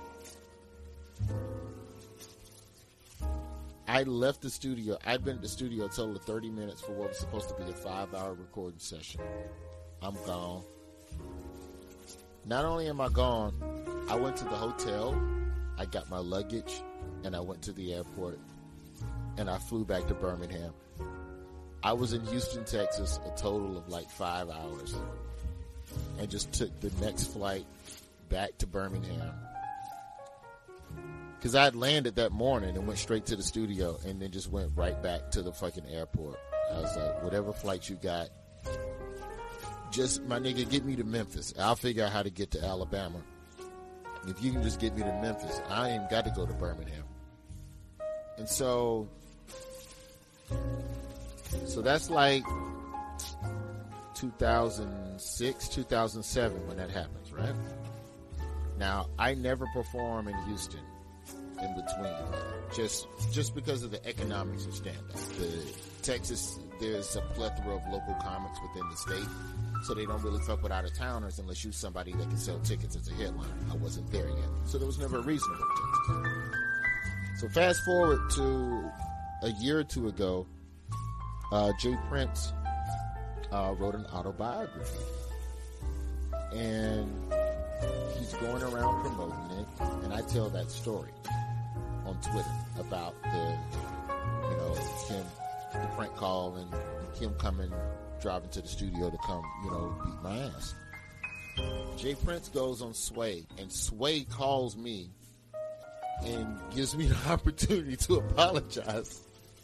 I left the studio. I'd been at the studio a total of thirty minutes for what was supposed to be a five-hour recording session. I'm gone. Not only am I gone, I went to the hotel, I got my luggage, and I went to the airport, and I flew back to Birmingham. I was in Houston, Texas, a total of like five hours, and just took the next flight back to Birmingham. Because I had landed that morning and went straight to the studio and then just went right back to the fucking airport. I was like, whatever flight you got, just, my nigga, get me to Memphis. I'll figure out how to get to Alabama. If you can just get me to Memphis, I ain't got to go to Birmingham. And so, so that's like two thousand six, two thousand seven when that happens, right? Now, I never perform in Houston in between, just just because of the economics of stand-up. The Texas, there's a plethora of local comics within the state, so they don't really fuck with out-of-towners unless you're somebody that can sell tickets as a headliner. I wasn't there yet, so there was never a reason to go to Texas. So fast forward to a year or two ago, uh, Jay Prince uh, wrote an autobiography, and he's going around promoting it, and I tell that story on Twitter about the, you know, him, the prank call, and him coming, driving to the studio to come, you know, beat my ass. Jay Prince goes on Sway, and Sway calls me and gives me the opportunity to apologize.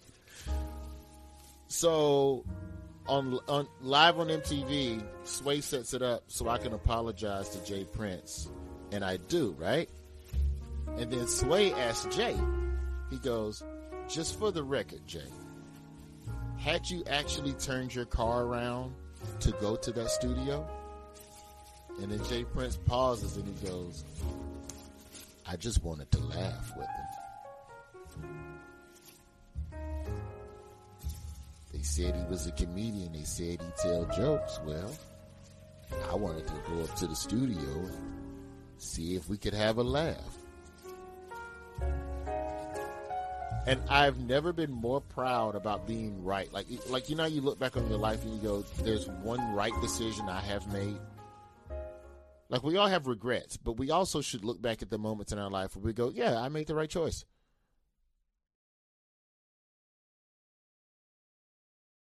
So, on, on live on M T V, Sway sets it up so I can apologize to Jay Prince, and I do, right? And then Sway asks Jay, he goes, "Just for the record, Jay, had you actually turned your car around to go to that studio?" And then Jay Prince pauses and he goes, "I just wanted to laugh with him. They said he was a comedian. They said he'd tell jokes. Well, I wanted to go up to the studio and see if we could have a laugh." And I've never been more proud about being right. Like, like you know, you look back on your life and you go, "There's one right decision I have made." Like, we all have regrets, but we also should look back at the moments in our life where we go, "Yeah, I made the right choice."